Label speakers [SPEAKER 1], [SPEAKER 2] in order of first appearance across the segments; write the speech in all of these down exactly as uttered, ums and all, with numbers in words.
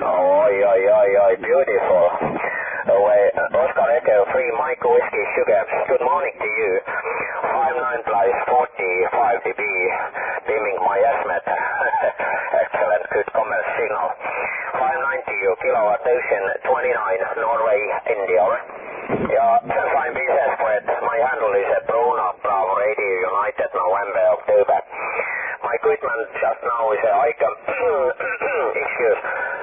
[SPEAKER 1] Oi, oi, oi, oi, beautiful. Away, Oscar Echo, three Mike Whiskey Sugar. Good morning to you. five nine plus forty-five D B, beaming my estimate. Excellent, good commerce signal. five nine to you, kilowatt ocean twenty-nine, Norway, India. Yeah, fine business, Fred. My handle is a Bruna, Bravo Radio United, November, October. My equipment just now is a ICAM, excuse,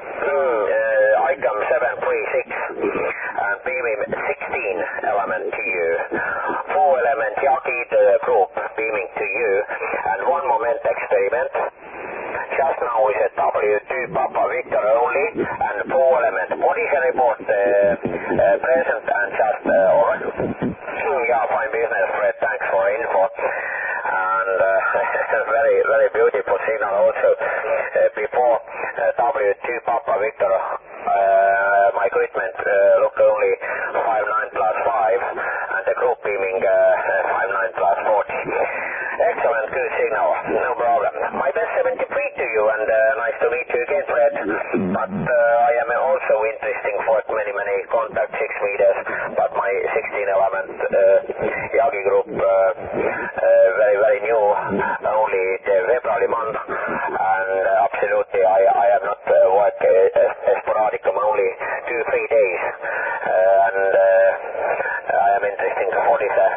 [SPEAKER 1] uh, ICAM seven three six, and beaming sixteen element to you. Four element Yaki the group beaming to you, and one moment experiment. Just now is a W two Papa Victor only, and four element position report uh, uh, present and just uh, over. Yeah, fine business, Fred. Thanks for info. And uh, very, very beautiful signal also. Uh, before uh, W two Papa Victor, uh, my equipment uh, look only five nine plus five, and the group beaming uh, five nine plus forty. Excellent, good signal, no problem. My best seventy-three to you, and uh, nice to meet you again, Fred. But uh, I am also interesting for many, many contact six meters, but my sixteen element uh, Yagi group, uh, uh, very, very new, only the February month, and uh, absolutely I, I have not uh, worked uh, sporadicum only two, three days, uh, and uh, I am interesting for this uh,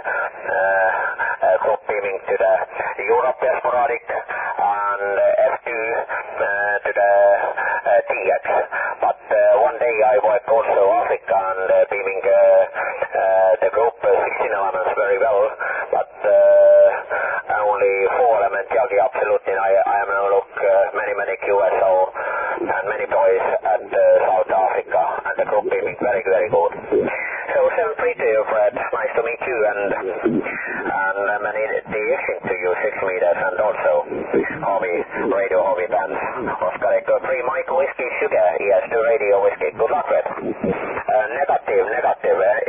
[SPEAKER 1] uh, group beaming to the Europe sporadic, and uh, F two uh, to the uh, T X. But uh, one day I work also Africa and uh, beaming uh, uh, the group uh, sixteen elements very well, but uh, only four element Yagi absolutely. I, I am now look uh, many, many Q S O and many boys at uh, South Africa, and the group beaming very, very good. So seven three to you, Fred. Nice to meet you, and and uh, many direction to you, six meters, and also hobby, radio hobby bands. Oscar Echo three Mike Whiskey Sugar, E S two Radio Whiskey. Good luck, Fred. Uh, negative, negative. Uh,